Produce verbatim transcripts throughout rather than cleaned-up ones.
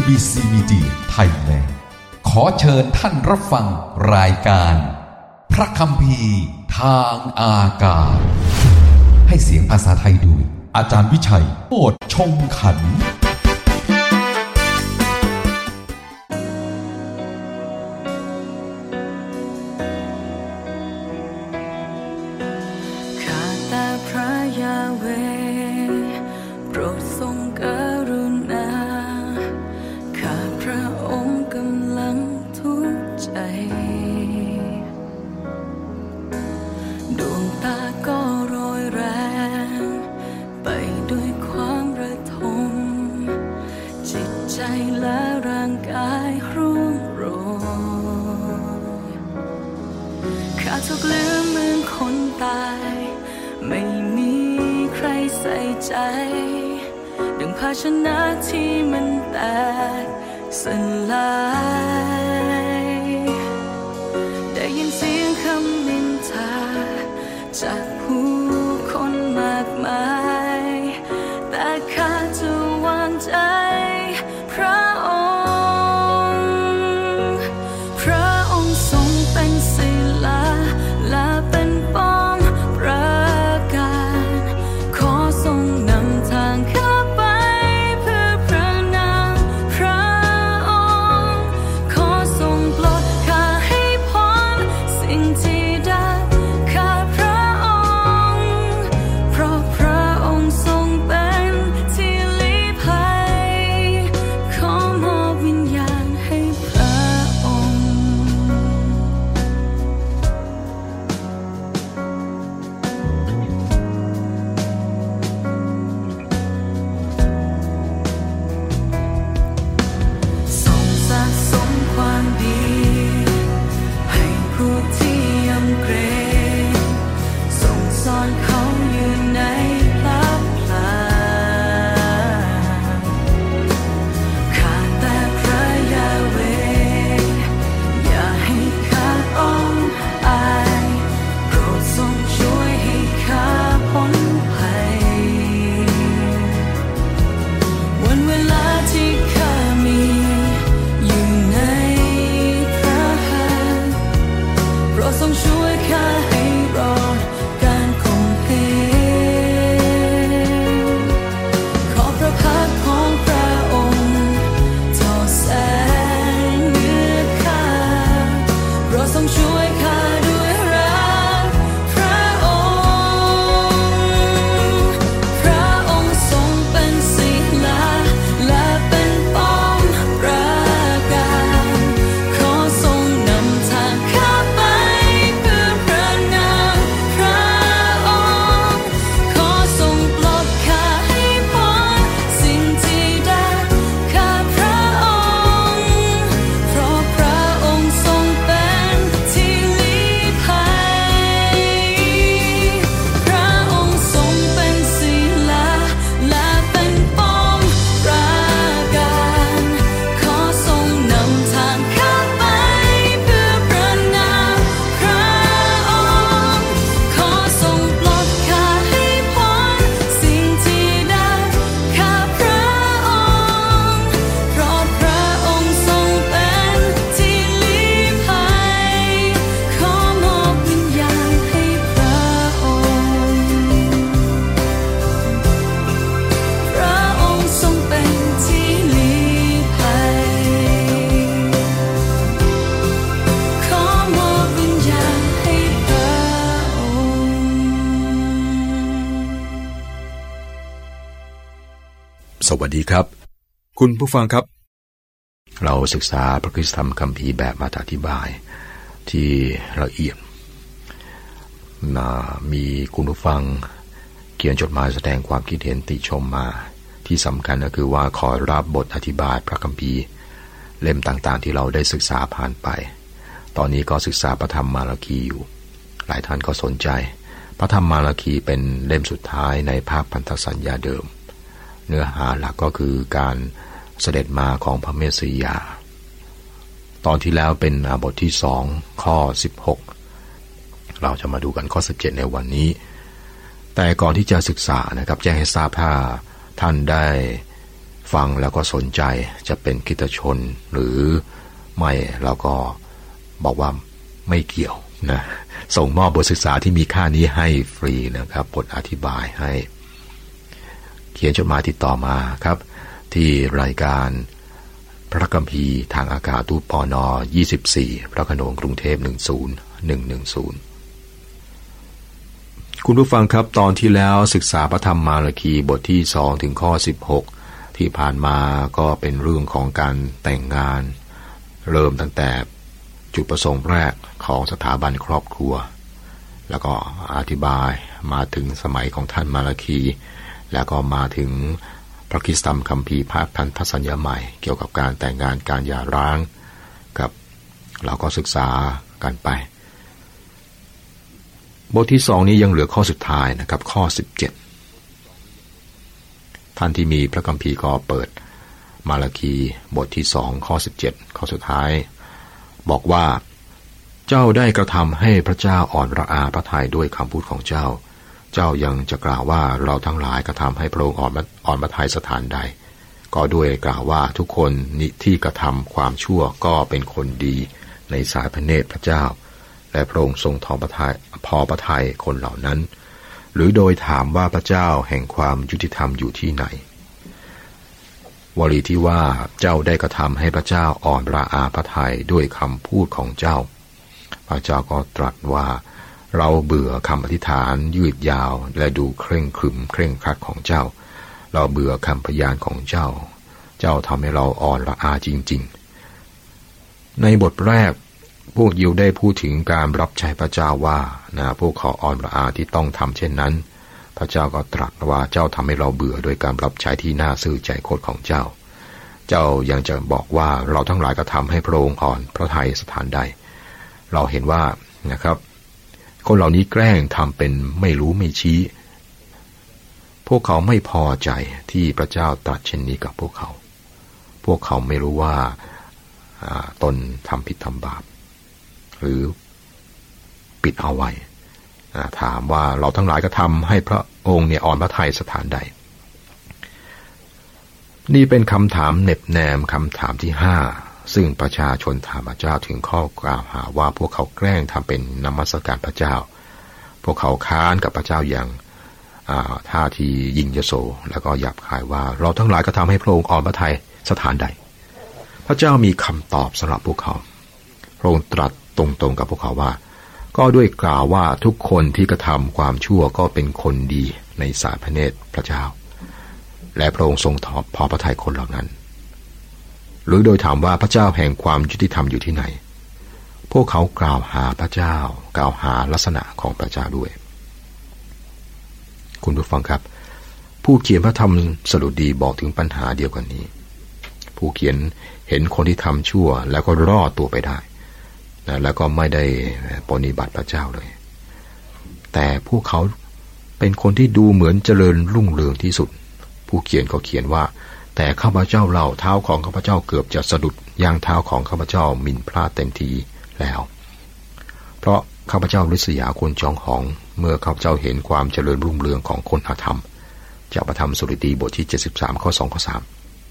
บี ซี Media Thailand ขอเชิญท่านรับฟังรายการพระคัมภีร์ทางอากาศให้เสียงภาษาไทยโดยอาจารย์วิชัยโอษฐ์ชงขันธ์ทุกลืมเหมือนคนตายไม่มีใครใส่ใจดังภาชนะที่มันแตกสลายได้ยินเสียงคำนินทาจากผู้คนมากมายแต่ข้าจะวางใจพระองค์พระองค์ทรงเป็นศิลาและเป็นป้อมปราการขอทรงนำทางข้าไปเพื่อพระนามพระองค์ขอทรงปลดข้าให้พ้นสิ่งที่ดักข้าพระองค์เพราะพระองค์ทรงเป็นที่ลี้ภัยขอมอบวิญญาณให้พระองค์ทรงสะสมความดีให้ผู้ที่ยำเกรงทรงสอนเขาอยู่ในพระพลาข้าแต่พระยาเวห์อย่าให้ข้าต้องอายโปรดทรงช่วยให้ข้าพ้นภัยวันเวลาที่ข้ามีอยู่ในพระหัตถ์โปรดทรงช่วยข้าให้รอดการข่มเหงขอพระพักตร์ของพระองค์ทอแสงเหนือข้าโปรดทรงช่วยข้าด้วยรักพระองค์พระองค์ทรงเป็นศิลาและเป็นป้อมปราการขอทรงนำทางข้าไปเพื่อพระนามพระองค์ขอทรงปลดข้าให้พ้นสิ่งที่ดักข้าพระองค์เพราะพระองค์ทรงเป็นที่ลี้ภัยพระองค์ทรงเป็นศิลาและเป็นป้อมปราการขอทรงนำทางข้าไปเพื่อพระนามพระองค์ขอทรงปลดข้าให้พ้นสิ่งที่ดักข้าพระองค์เพราะพระองค์ทรงเป็นที่ลี้ภัยขอมอบวิญญาณให้พระองค์พระองค์ทรงเป็นที่ลี้ภัยขอมอบวิญญาณให้พระองค์สวัสดีครับคุณผู้ฟังครับเราศึกษาพระคริสตธรรมคัมภีร์แบบอธิบายที่ละเอียดมีคุณผู้ฟังเขียนจดหมายแสดงความคิดเห็นติชมมาที่สำคัญก็คือว่าขอรับบทอธิบายพระคัมภีร์เล่มต่างๆที่เราได้ศึกษาผ่านไปตอนนี้ก็ศึกษาพระธรรมมาราคีอยู่หลายท่านก็สนใจพระธรรมมาราคีเป็นเล่มสุดท้ายในภาคพันธสัญญาเดิมเนื้อหาหลักก็คือการเสด็จมาของพระเมสสิยาตอนที่แล้วเป็นบทที่สองข้อสิบหกเราจะมาดูกันข้อสิบเจ็ดในวันนี้แต่ก่อนที่จะศึกษานะครับแจ้งให้ทราบถ้าท่านได้ฟังแล้วก็สนใจจะเป็นคริสตชนหรือไม่เราก็บอกว่าไม่เกี่ยวนะส่งมอบบทศึกษาที่มีค่านี้ให้ฟรีนะครับบทอธิบายให้เขียนจดหมายติดต่อมาครับที่รายการพระคัมภีร์ทางอากาศตู้ปนยี่สิบสี่พระโขนงกรุงเทพหนึ่งศูนย์หนึ่งหนึ่งศูนย์คุณผู้ฟังครับตอนที่แล้วศึกษาพระธรรมมาราคีบทที่สองถึงข้อสิบหกที่ผ่านมาก็เป็นเรื่องของการแต่งงานเริ่มตั้งแต่จุดประสงค์แรกของสถาบันครอบครัวแล้วก็อธิบายมาถึงสมัยของท่านมาราคีแล้วก็มาถึงพระคริสตธรรมคัมภีร์พันธสัญญาใหม่เกี่ยวกับการแต่งงานการหย่าร้างกับเราก็ศึกษากันไปบทที่สองนี้ยังเหลือข้อสุดท้ายนะครับข้อสิบเจ็ดท่านที่มีพระคัมภีร์ก็เปิดมาราคีบทที่สองข้อสิบเจ็ดข้อสุดท้ายบอกว่าเจ้าได้กระทำให้พระเจ้าอ่อนระอาพระทัยด้วยคำพูดของเจ้าเจ้ายังจะกล่าวว่าเราทั้งหลายกระทำให้พระองค์อ่อนอ่อนพระทัยสถานใดก็ด้วยกล่าวว่าทุกคนที่กระทำความชั่วก็เป็นคนดีในสายพระเนตรพระเจ้าและพระองค์ทรงทอพระทัยพอพระทัยคนเหล่านั้นหรือโดยถามว่าพระเจ้าแห่งความยุติธรรมอยู่ที่ไหนวลีที่ว่าเจ้าได้กระทำให้พระเจ้าอ่อนระอาพระทัยด้วยคำพูดของเจ้าพระเจ้าก็ตรัสว่าเราเบื่อคำอธิษฐานยืดยาวและดูเคร่งครึมเคร่งครัดของเจ้าเราเบื่อคำพยานของเจ้าเจ้าทำให้เราอ่อนระอาจริงๆในบทแรกพวกยิวได้พูดถึงการรับใช้พระเจ้าว่านะพวกเขาอ่อนระอาที่ต้องทำเช่นนั้นพระเจ้าก็ตรัสว่าเจ้าทำให้เราเบื่อโดยการรับใช้ที่น่าซื่อใจคดของเจ้าเจ้ายังจะบอกว่าเราทั้งหลายก็ทำให้พระองค์อ่อนพระทัยสถานใดเราเห็นว่านะครับคนเหล่านี้แกล้งทำเป็นไม่รู้ไม่ชี้พวกเขาไม่พอใจที่พระเจ้าตรัสเช่นนี้กับพวกเขาพวกเขาไม่รู้ว่าตนทำผิดทำบาปหรือปิดเอาไว้ถามว่าเราทั้งหลายก็ทำให้พระองค์เนี่ยอ่อนพระทัยสถานใดนี่เป็นคำถามเน็บแนมคำถามที่ห้าซึ่งประชาชนถามพระเจ้าถึงข้อกล่าวหาว่าพวกเขาแกล้งทำเป็นนมัสการพระเจ้าพวกเขาค้านกับพระเจ้าอย่างท่าทียิงยโสแล้วก็หยาบคายว่าเราทั้งหลายก็ทำให้พระองค์อ่อนพระทัยสถานใดพระเจ้ามีคำตอบสำหรับพวกเขาพระองค์ตรัสตรงๆกับพวกเขาว่าก็ด้วยกล่าวว่าทุกคนที่กระทำความชั่วก็เป็นคนดีในสายพระเนตรพระเจ้าและพระองค์ทรงพอพระทัยคนเหล่านั้นหรือโดยถามว่าพระเจ้าแห่งความยุติธรรมอยู่ที่ไหนพวกเขากล่าวหาพระเจ้ากล่าวหาลักษณะของพระเจ้าด้วยคุณผู้ฟังครับผู้เขียนพระธรรมสดุดีบอกถึงปัญหาเดียวกันนี้ผู้เขียนเห็นคนที่ทำชั่วแล้วก็รอดตัวไปได้นะแล้วก็ไม่ได้ปฏิบัติพระเจ้าเลยแต่พวกเขาเป็นคนที่ดูเหมือนเจริญรุ่งเรืองที่สุดผู้เขียนก็เขียนว่าแต่ข้าพเจ้าเล่าเท้าของข้าพเจ้าเกือบจะสะดุดย่างเท้าของข้าพเจ้าหมิ่นพลาดเต็มทีแล้วเพราะข้าพเจ้าริษยาคนจองหองเมื่อข้าพเจ้าเห็นความเจริญรุ่งเรืองของคนอธรรมจากพระธรรมสดุดีบทที่เจ็ดสิบสามข้อสองข้อสาม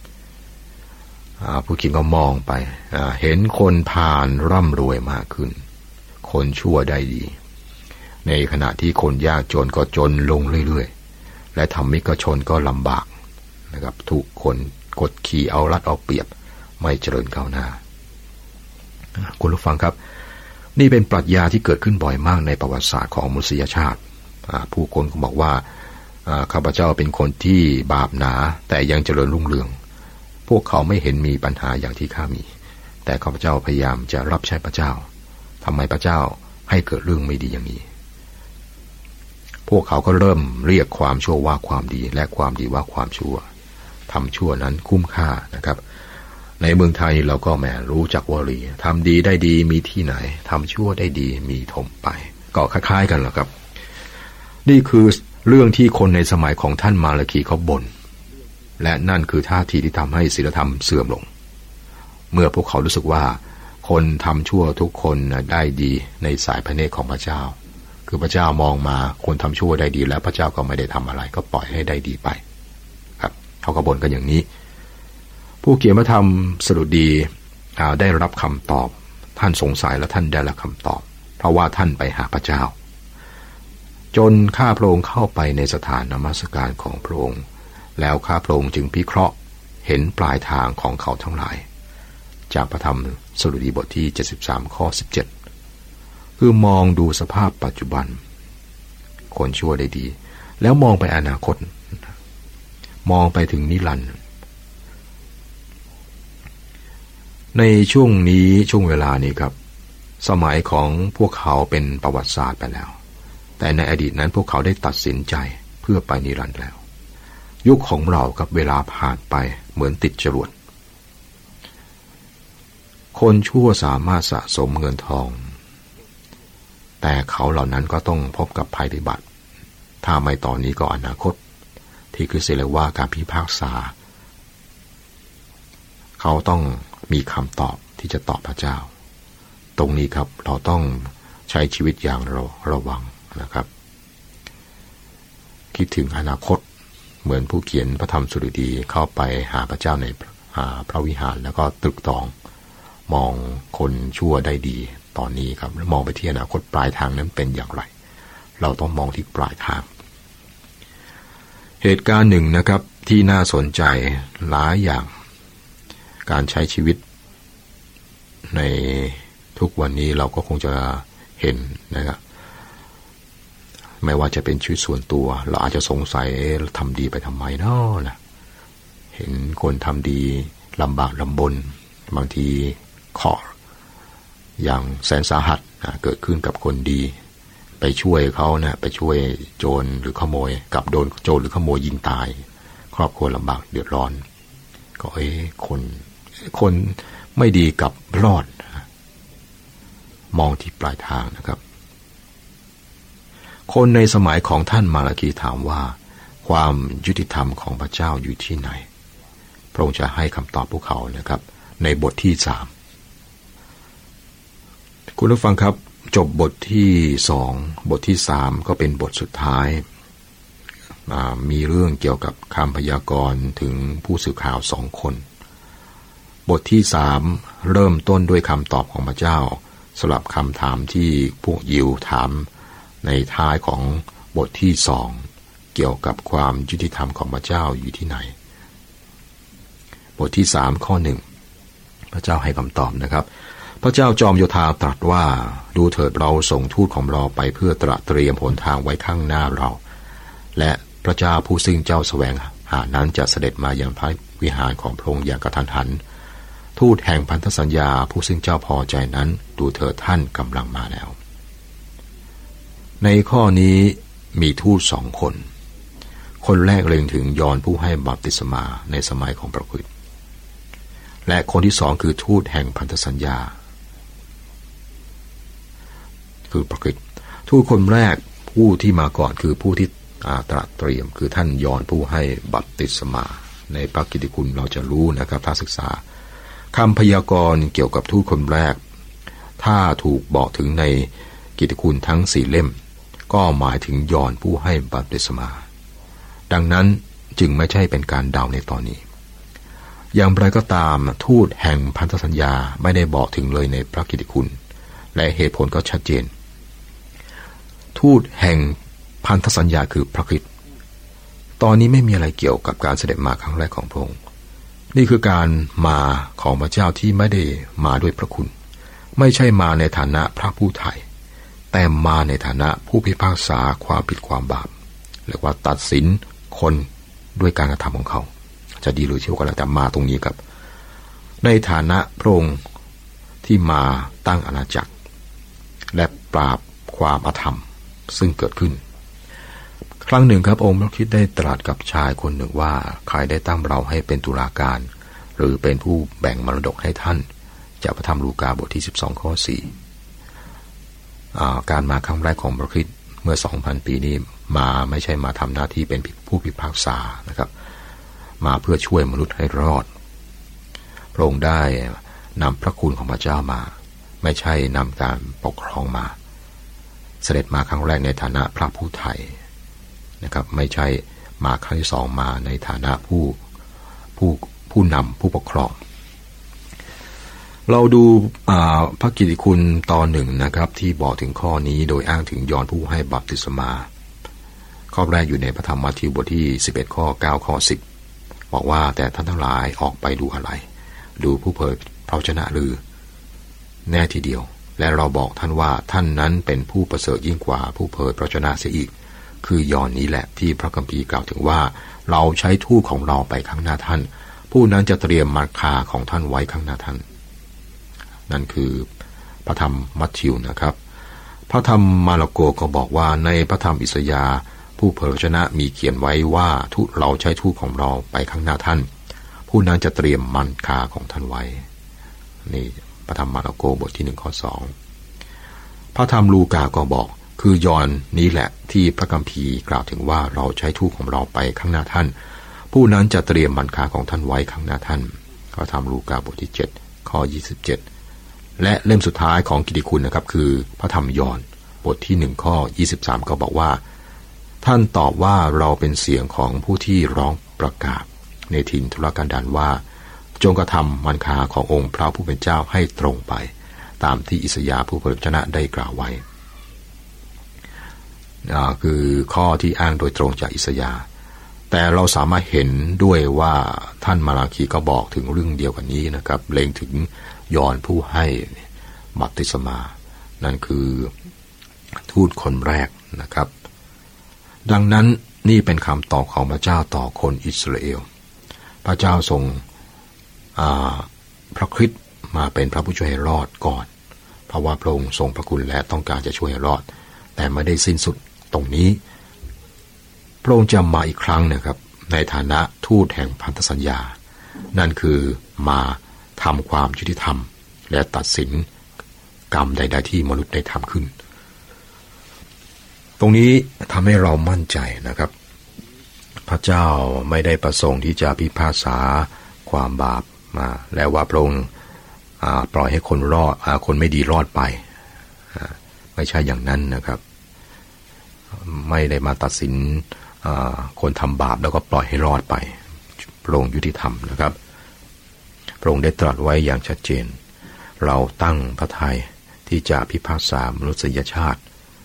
ผู้เขียนก็มองไปเห็นคนพาลร่ำรวยมากขึ้นคนชั่วได้ดีในขณะที่คนยากจนก็จนลงเรื่อยๆและธรรมิกชนก็ลำบากนะครับถูกคนกดขี่เอารัดเอาเปรียบไม่เจริญก้าวหน้าคุณผู้ฟังครับนี่เป็นปรัชญาที่เกิดขึ้นบ่อยมากในประวัติศาสตร์ของมนุษยชาติผู้คนก็บอกว่าข้าพเจ้าเป็นคนที่บาปหนาแต่ยังเจริญรุ่งเรืองพวกเขาไม่เห็นมีปัญหาอย่างที่ข้ามีแต่ข้าพเจ้าพยายามจะรับใช้พระเจ้าทำไมพระเจ้าให้เกิดเรื่องไม่ดีอย่างนี้พวกเขาก็เริ่มเรียกความชั่วว่าความดีและความดีว่าความชั่วทำชั่วนั้นคุ้มค่านะครับในเมืองไทยเราก็แหมรู้จักวลีทำดีได้ดีมีที่ไหนทำชั่วได้ดีมีถมไปก็คล้ายๆกันแหละครับนี่คือเรื่องที่คนในสมัยของท่านมาราคีเขาบ่นและนั่นคือท่าทีที่ทำให้ศีลธรรมเสื่อมลงเมื่อพวกเขารู้สึกว่าคนทำชั่วทุกคนได้ดีในสายพระเนตรของพระเจ้าคือพระเจ้ามองมาคนทำชั่วได้ดีแล้วพระเจ้าก็ไม่ได้ทำอะไรก็ปล่อยให้ได้ดีไปครับเขาก็บ่นกันอย่างนี้ผู้เขียนพระธรรมสดุดีได้รับคำตอบท่านสงสัยและท่านได้รับคำตอบเพราะว่าท่านไปหาพระเจ้าจนข้าพระองค์เข้าไปในสถานนมัสการของพระองค์แล้วข้าพระองค์จึงพิเคราะห์เห็นปลายทางของเขาทั้งหลายจากพระธรรมสดุดีบทที่เจ็ดสิบสามข้อสิบเจ็ดคือมองดูสภาพปัจจุบันคนชั่วได้ดีแล้วมองไปอนาคตมองไปถึงนิรันดร์ในช่วงนี้ช่วงเวลานี้ครับสมัยของพวกเขาเป็นประวัติศาสตร์ไปแล้วแต่ในอดีตนั้นพวกเขาได้ตัดสินใจเพื่อไปนิรันดร์แล้วยุคของเรากับเวลาผ่านไปเหมือนติดจรวดคนชั่วสามารถสะสมเงินทองแต่เขาเหล่านั้นก็ต้องพบกับภัยพิบัติถ้าไม่ตอนนี้ก็อนาคตที่คือเรียกว่าการพิพากษาเขาต้องมีคำตอบที่จะตอบพระเจ้าตรงนี้ครับเราต้องใช้ชีวิตอย่างระระวังนะครับคิดถึงอนาคตเหมือนผู้เขียนพระธรรมสดุดีเข้าไปหาพระเจ้าในพระวิหารแล้วก็ตรึกตรองมองคนชั่วได้ดีตอนนี้ครับแล้วมองไปที่อนาคตปลายทางนั้นเป็นอย่างไรเราต้องมองที่ปลายทางเหตุการณ์หนึ่งนะครับที่น่าสนใจหลายอย่างการใช้ชีวิตในทุกวันนี้เราก็คงจะเห็นนะครับไม่ว่าจะเป็นชีวิตส่วนตัวเราอาจจะสงสัยทำดีไปทำไมเนาะนะเห็นคนทำดีลำบากลำบนบางทีเคราะห์อย่างแสนสาหัสนะเกิดขึ้นกับคนดีไปช่วยเขานะไปช่วยโจรหรือขโมยกับโดนโจรหรือขโมยยิงตายครอบครัวลำบากเดือดร้อนก็เอ้คนคนไม่ดีกับรอดมองที่ปลายทางนะครับคนในสมัยของท่านมาลาคีถามว่าความยุติธรรมของพระเจ้าอยู่ที่ไหนพระองค์จะให้คำตอบพวกเขานะครับในบทที่สามคุณผู้ฟังครับจบบทที่สองบทที่สามก็เป็นบทสุดท้ายมีเรื่องเกี่ยวกับคำพยากรณ์ถึงผู้สื่อข่าวสองคนบทที่สามเริ่มต้นด้วยคำตอบของพระเจ้าสำหรับคำถามที่พวกยิวถามในท้ายของบทที่สองเกี่ยวกับความยุติธรรมของพระเจ้าอยู่ที่ไหนบทที่สามข้อหนึ่งพระเจ้าให้คำตอบนะครับพระเจ้าจอมโยธาตรัสว่าดูเถิดเราส่งทูตของเราไปเพื่อตระเตรียมหนทางไว้ข้างหน้าเราและพระเจ้าผู้ซึ่งเจ้าแสวงหานั้นจะเสด็จมาอย่างพระวิหารของพระองค์อย่างกระทันหันทูตแห่งพันธสัญญาผู้ซึ่งเจ้าพอใจนั้นดูเถิดท่านกำลังมาแล้วในข้อนี้มีทูตสองคนคนแรกเล็งถึงยอห์นผู้ให้บัพติศมาในสมัยของพระคริสต์และคนที่สองคือทูตแห่งพันธสัญญาคือพระคริสต์ทูตคนแรกผู้ที่มาก่อนคือผู้ที่ตระเตรียมคือท่านยอห์นผู้ให้บัพติศมาในพระกิตติคุณเราจะรู้นะครับถ้าศึกษาคำพยากรณ์เกี่ยวกับทูตคนแรกถ้าถูกบอกถึงในกิตติคุณทั้งสี่เล่มก็หมายถึงยอห์นผู้ให้บัพติศมาดังนั้นจึงไม่ใช่เป็นการเดาในตอนนี้อย่างไรก็ตามทูตแห่งพันธสัญญาไม่ได้บอกถึงเลยในพระกิตติคุณและเหตุผลก็ชัดเจนทูตแห่งพันธสัญญาคือพระคริสต์ตอนนี้ไม่มีอะไรเกี่ยวกับการเสด็จมาครั้งแรกของพระองค์นี่คือการมาของพระเจ้าที่ไม่ได้มาด้วยพระคุณไม่ใช่มาในฐานะพระผู้ไถ่แต่มาในฐานะผู้พิพากษาความผิดความบาปเรียกว่าตัดสินคนด้วยการกระทำของเขาจะดีหรือชั่วก็แล้วแต่มาตรงนี้ครับในฐานะพระองค์ที่มาตั้งอาณาจักรและปราบความอธรรมซึ่งเกิดขึ้นครั้งหนึ่งครับองค์พระคริสต์ได้ตรัสกับชายคนหนึ่งว่าใครได้ตั้งเราให้เป็นตุลาการหรือเป็นผู้แบ่งมรดกให้ท่านจากพระธรรมลูกาบทที่สิบสองข้อสี่การมาครั้งแรกของพระคริสต์เมื่อ สองพัน ปีนี้มาไม่ใช่มาทำหน้าที่เป็นผู้พิพากษานะครับมาเพื่อช่วยมนุษย์ให้รอดพระองค์ได้นำพระคุณของพระเจ้ามาไม่ใช่นำการปกครองมาเสด็จมาครั้งแรกในฐานะพระผู้ไถ่นะครับไม่ใช่มาครั้งที่สองมาในฐานะผู้ผู้ผู้ผู้นำผู้ปกครองเราดูพระกิตติคุณตอนหนึ่งนะครับที่บอกถึงข้อนี้โดยอ้างถึงยอห์นผู้ให้บัพติศมาข้อแรกอยู่ในพระธรรมมัทธิวบทที่สิบเอ็ดข้อเก้าข้อสิบบอกว่าแต่ท่านทั้งหลายออกไปดูอะไรดูผู้เผยพระวจนะหรือแน่ทีเดียวและเราบอกท่านว่าท่านนั้นเป็นผู้ประเสริฐยิ่งกว่าผู้เผยพระวจนะเสียอีกคือยอห์นนี้แหละที่พระคัมภีร์กล่าวถึงว่าเราใช้ทูตของเราไปข้างหน้าท่านผู้นั้นจะเตรียมมาคาของท่านไว้ข้างหน้าท่านนั่นคือพระธรรมมัทธิวนะครับพระธรรมมาระโกก็บอกว่าในพระธรรมอิสยาห์ผู้เผยพระวจนะมีเขียนไว้ว่าทูตเราใช้ทูตของเราไปข้างหน้าท่านผู้นั้นจะเตรียมมันคาของท่านไว้นี่พระธรรมมาระโกบทที่หนึ่งข้อสองพระธรรมลูกาก็บอกคือยอห์นนี้แหละที่พระคัมภีร์กล่าวถึงว่าเราใช้ทูตของเราไปข้างหน้าท่านผู้นั้นจะเตรียมมันคาของท่านไว้ข้างหน้าท่านพระธรรมลูกาบทที่เจ็ดข้อยี่สิบเจ็ดและเล่มสุดท้ายของกิตติคุณนะครับคือพระธรรมยอห์นบทที่หนึ่งข้อยี่สิบสามก็บอกว่าท่านตอบว่าเราเป็นเสียงของผู้ที่ร้องประกาศในถิ่นทุรกันดารว่าจงกระทำมันคาขององค์พระผู้เป็นเจ้าให้ตรงไปตามที่อิสยาห์ผู้เผยพระวจนะได้กล่าวไว้คือข้อที่อ้างโดยตรงจากอิสยาห์แต่เราสามารถเห็นด้วยว่าท่านมาราคีก็บอกถึงเรื่องเดียวกันนี้นะครับเล็งถึงยอห์นผู้ให้บัพติศมานั่นคือทูตคนแรกนะครับดังนั้นนี่เป็นคำตอบของพระเจ้าต่อคนอิสราเอลพระเจ้าทรงพระคริสต์มาเป็นพระผู้ช่วยให้รอดก่อนเพราะว่าพระองค์ทรงพระคุณและต้องการจะช่วยให้รอดแต่ไม่ได้สิ้นสุดตรงนี้พระองค์จะมาอีกครั้งนะครับในฐานะทูตแห่งพันธสัญญานั่นคือมาทำความยุติธรรมและตัดสินกรรมใดๆที่มนุษย์ได้ทำขึ้นตรงนี้ทำให้เรามั่นใจนะครับพระเจ้าไม่ได้ประสงค์ที่จะพิพากษาความบาปมาแล้วว่าพระองค์ปล่อยให้คนรอดคนไม่ดีรอดไปไม่ใช่อย่างนั้นนะครับไม่ได้มาตัดสินคนทำบาปแล้วก็ปล่อยให้รอดไปพระองค์ยุติธรรมนะครับพระองค์ได้ตรัสไว้อย่างชัดเจนเราตั้งพระทัยที่จะพิพากษามนุษยชาติ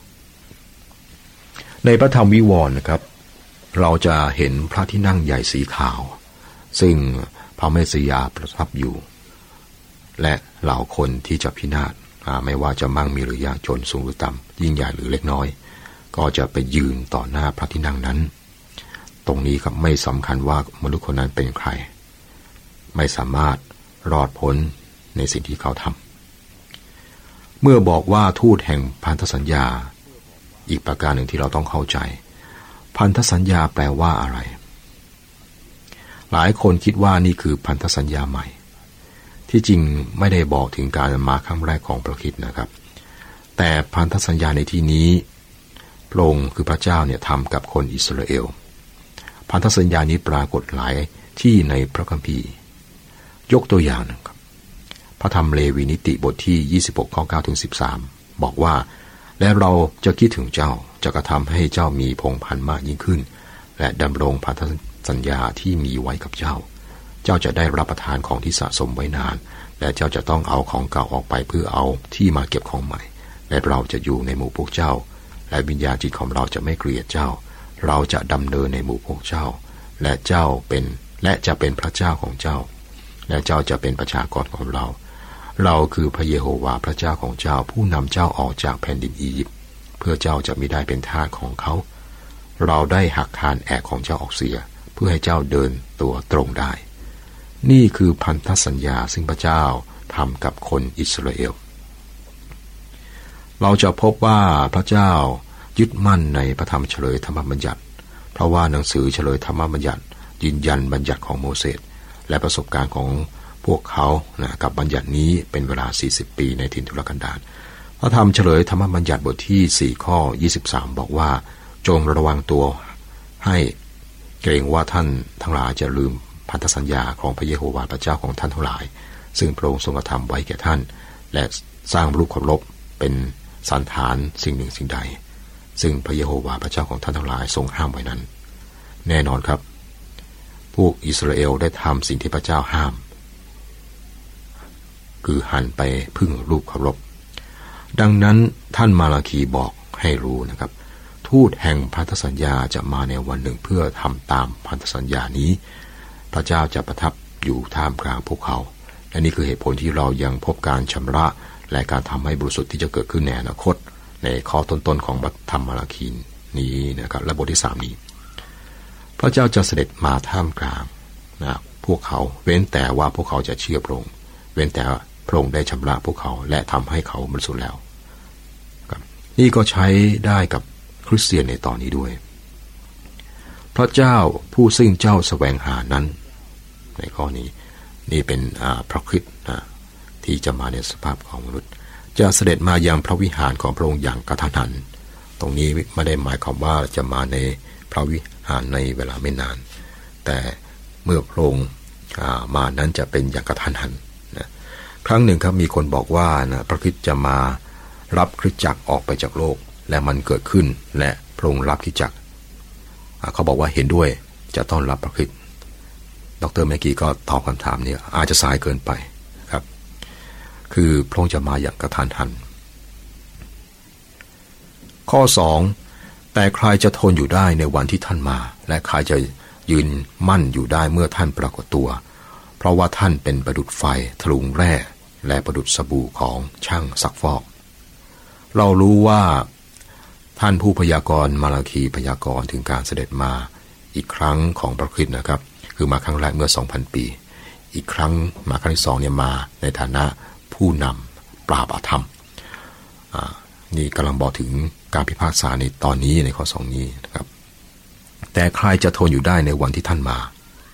ในพระธรรมวิวรณ์นะครับเราจะเห็นพระที่นั่งใหญ่สีขาวซึ่งพระเมสสิยาประทับอยู่และเหล่าคนที่จะพินาศไม่ว่าจะมั่งมีหรือยากจนสูงหรือต่ำยิ่งใหญ่หรือเล็กน้อยก็จะไปยืนต่อหน้าพระที่นั่งนั้นตรงนี้ครับไม่สำคัญว่ามนุษย์คนนั้นเป็นใครไม่สามารถรอดพ้นในสิ่งที่เขาทำเมื่อบอกว่าทูตแห่งพันธสัญญาอีกประการหนึ่งที่เราต้องเข้าใจพันธสัญญาแปลว่าอะไรหลายคนคิดว่านี่คือพันธสัญญาใหม่ที่จริงไม่ได้บอกถึงการมาครั้งแรกของพระคริสต์นะครับแต่พันธสัญญาในที่นี้พระองค์คือพระเจ้าเนี่ยทำกับคนอิสราเอลพันธสัญญานี้ปรากฏหลายที่ในพระคัมภีร์ยกตัวอย่างนะครับพระธรรมเลวีนิติบทที่ยี่สิบหกข้อเก้าถึงสิบสามบอกว่าและเราจะคิดถึงเจ้าจะกระทำให้เจ้ามีพงศ์พันธุ์มากยิ่งขึ้นและดำรงพันธสัญญาที่มีไว้กับเจ้าเจ้าจะได้รับประทานของที่สะสมไว้นานและเจ้าจะต้องเอาของเก่าออกไปเพื่อเอาที่มาเก็บของใหม่และเราจะอยู่ในหมู่พวกเจ้าและวิญญาณจิตของเราจะไม่เกลียดเจ้าเราจะดำเนินในหมู่พวกเจ้าและเจ้าเป็นและจะเป็นพระเจ้าของเจ้าและเจ้าจะเป็นประชากรของเราเราคือพระเยโฮวาห์พระเจ้าของเจ้าผู้นำเจ้าออกจากแผ่นดินอียิปต์เพื่อเจ้าจะมิได้เป็นทาสของเขาเราได้หักคานแอกของเจ้าออกเสียเพื่อให้เจ้าเดินตัวตรงได้นี่คือพันธสัญญาซึ่งพระเจ้าทำกับคนอิสราเอลเราจะพบว่าพระเจ้ายึดมั่นในพระธรรมเฉลยธรรมบัญญัติเพราะว่าหนังสือเฉลยธรรมบัญญัติยืนยันบัญญัติของโมเสสและประสบการณ์ของพวกเขานะกับบัญญัตินี้เป็นเวลาสี่สิบปีในถิ่นทุรกันดารพระธรรมเฉลยธรรมบัญญัติบทที่สี่ข้อยี่สิบสามบอกว่าจงระวังตัวให้เกรงว่าท่านทั้งหลายจะลืมพันธสัญญาของพระเยโฮวาห์พระเจ้าของท่านทั้งหลายซึ่งพระองค์ทรงกระทำไว้แก่ท่านและสร้างรูปเคารพเป็นสันฐานสิ่งหนึ่งสิ่งใดซึ่งพระเยโฮวาห์พระเจ้าของท่านทั้งหลายทรงห้ามไว้นั้นแน่นอนครับพวกอิสราเอลได้ทำสิ่งที่พระเจ้าห้ามคือหันไปพึ่งรูปเคารพดังนั้นท่านมาลาคีบอกให้รู้นะครับทูตแห่งพันธสัญญาจะมาในวันหนึ่งเพื่อทำตามพันธสัญญานี้พระเจ้าจะประทับอยู่ท่ามกลางพวกเขาและนี่คือเหตุผลที่เรายังพบการชำระและการทำให้บริสุทธิ์ที่จะเกิดขึ้นในอนาคตในข้อต้นๆของธรรมมาลาคีนี้นะครับและบทที่สามนี้พระเจ้าจะเสด็จมาท่ามกลางนะพวกเขาเว้นแต่ว่าพวกเขาจะเชื่อพระองค์เว้นแต่พระองค์ได้ชำระพวกเขาและทำให้เขาบริสุทธิ์แล้วนี่ก็ใช้ได้กับคริสเตียนในตอนนี้ด้วยพระเจ้าผู้ซึ่งเจ้าแสวงหานั้นในข้อนี้นี่เป็นพระคริสต์ที่จะมาในสภาพของมนุษย์จะเสด็จมายังพระวิหารของพระองค์อย่างกระทันหันตรงนี้ไม่ได้หมายความว่าจะมาในพระวิหารในเวลาไม่นานแต่เมื่อพระองค์มานั้นจะเป็นอย่างกระทันหันนะครั้งหนึ่งครับมีคนบอกว่านะพระคริสต์จะมารับคริสตจักรออกไปจากโลกและมันเกิดขึ้นและพระองค์รับคริสตจักรเขาบอกว่าเห็นด้วยจะต้อนรับพระคริสต์ดร.แมกกี้ก็ตอบคำถามนี้อาจจะสายเกินไปครับคือพระองค์จะมาอย่างกระทันหันข้อสองแต่ใครจะทนอยู่ได้ในวันที่ท่านมาและใครจะยืนมั่นอยู่ได้เมื่อท่านปรากฏตัวเพราะว่าท่านเป็นประดุจไฟทะลุงแร่และประดุจสบู่ของช่างซักฟอกเรารู้ว่าท่านผู้พยากรณ์มาลาคีพยากรณ์ถึงการเสด็จมาอีกครั้งของพระคริสต์นะครับคือมาครั้งแรกเมื่อ สองพัน ปีอีกครั้งมาครั้งที่สองเนี่ยมาในฐานะผู้นำปราบอาธรรมนี่กำลังบอกถึงการพิพากษาในตอนนี้ในข้อสองนี้นะครับแต่ใครจะทนอยู่ได้ในวันที่ท่านมา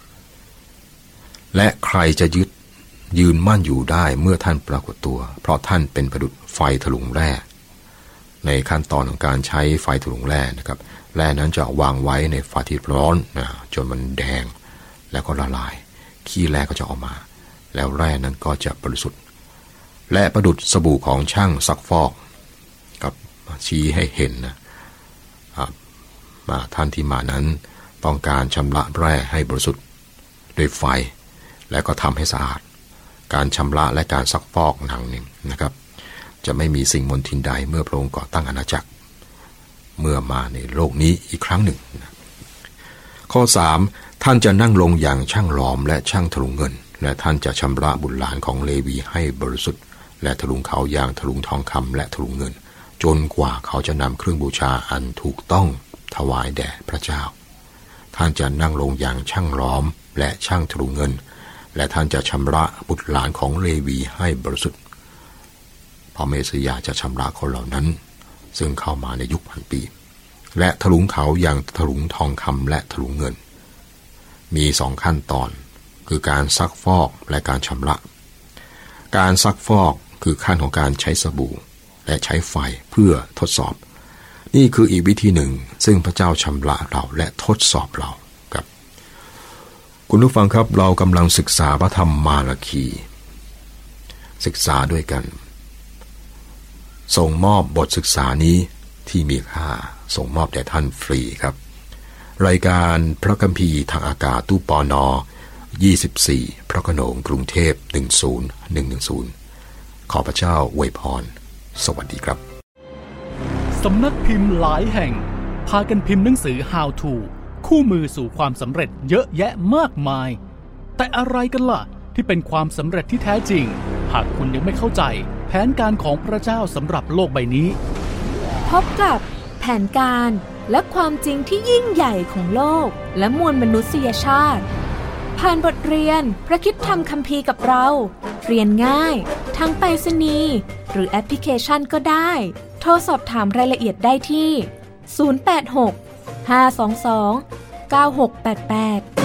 และใครจะยึดยืนมั่นอยู่ได้เมื่อท่านปรากฏตัวเพราะท่านเป็นประดุจไฟถลุงแร่ในขั้นตอนของการใช้ไฟถลุงแร่นะครับแร่นั้นจะวางไว้ในไฟที่ร้อนนะจนมันแดงแล้วก็ละลายขี้แร่ก็จะออกมาแล้วแร่นั้นก็จะบริสุทธิ์และประดุจสบู่ของช่างซักฟอกกับชี้ให้เห็นนะมาท่านที่มานั้นต้องการชำระแร่ให้บริสุทธิ์ด้วยไฟและก็ทำให้สะอาดการชำระและการซักฟอกหนังนี่นะครับจะไม่มีสิ่งมลทินใดเมื่อพระองค์ก่อตั้งอาณาจักรเมื่อมาในโลกนี้อีกครั้งหนึ่งข้อสามท่านจะนั่งลงอย่างช่างหลอมและช่างถลุงเงินและท่านจะชำระบุตรหลานของเลวีให้บริสุทธิ์และถลุงเขาอย่างถลุงทองคำและถลุงเงินจนกว่าเขาจะนำเครื่องบูชาอันถูกต้องถวายแด่พระเจ้าท่านจะนั่งลงอย่างช่างหลอมและช่างถลุงเงินและท่านจะชำระบุตรหลานของเลวีให้บริสุทธิ์พระเมสสิยาจะชำระคนเหล่านั้นซึ่งเข้ามาในยุคพันปีและถลุงเขาอย่างถลุงทองคำและถลุงเงินมีสองขั้นตอนคือการซักฟอกและการชำระการซักฟอกคือขั้นของการใช้สบู่และใช้ไฟเพื่อทดสอบนี่คืออีกวิธีหนึ่งซึ่งพระเจ้าชำระเราและทดสอบเราครับคุณผู้ฟังครับเรากำลังศึกษาพระธรรมมาลาคีศึกษาด้วยกันส่งมอบบทศึกษานี้ที่มีค่าส่งมอบแด่ท่านฟรีครับรายการพระคัมภีร์ทางอากาศตู้ปนยี่สิบสี่พระโขนงกรุงเทพหนึ่งศูนย์หนึ่งหนึ่งศูนย์ขอพระเจ้าอวยพรสวัสดีครับสำนักพิมพ์หลายแห่งพากันพิมพ์หนังสือ How to คู่มือสู่ความสำเร็จเยอะแยะมากมายแต่อะไรกันล่ะที่เป็นความสำเร็จที่แท้จริงหากคุณยังไม่เข้าใจแผนการของพระเจ้าสำหรับโลกใบนี้พบกับแผนการและความจริงที่ยิ่งใหญ่ของโลกและมวลมนุษยชาติผ่านบทเรียนพระคริสตธรรมคัมภีร์กับเราเรียนง่ายทั้งไปรษณีย์หรือแอปพลิเคชันก็ได้โทรสอบถามรายละเอียดได้ที่ศูนย์ แปด หก ห้า สอง สอง เก้า หก แปด แปด